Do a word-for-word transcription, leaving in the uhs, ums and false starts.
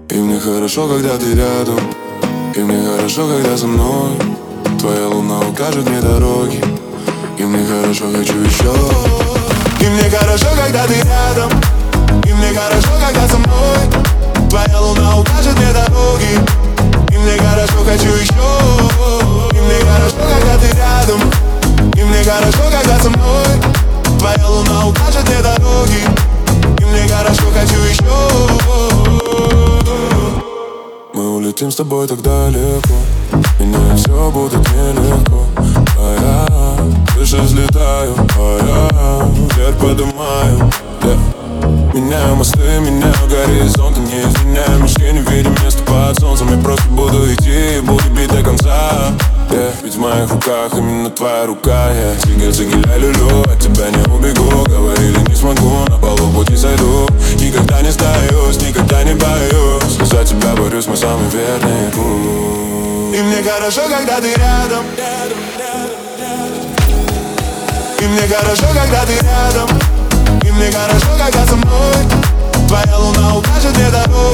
И мне хорошо, когда ты рядом. И мне хорошо, когда со мной. Твоя луна укажет мне дороги. И мне хорошо, хочу еще. И мне хорошо, когда ты рядом. И мне хорошо, когда со мной. Твоя луна укажет мне дороги. И мне хорошо, хочу еще. И мне хорошо, когда ты рядом. И мне хорошо, когда со мной. Твоя луна укажет мне дороги. И мне хорошо, хочу еще. Мы улетим с тобой так далеко. И мне все будет нелегко. А я выше взлетаю, а я вверх поднимаю, yeah. Меняю мосты, меняю горизонты. Не изменяю мечты, не видим места под солнцем. Я просто буду идти и буду бить до конца, yeah. Ведь в моих руках именно твоя рука, yeah. Цигель, цигель, люлю, от тебя не убегу. Говорили, не смогу, на полу пути сойду. Никогда не сдаюсь, никогда не боюсь. За тебя борюсь, мой самый верный путь. И мне хорошо, когда ты рядом. И мне хорошо, когда ты рядом. И мне хорошо, когда со мной. Твоя луна укажет мне дорогу.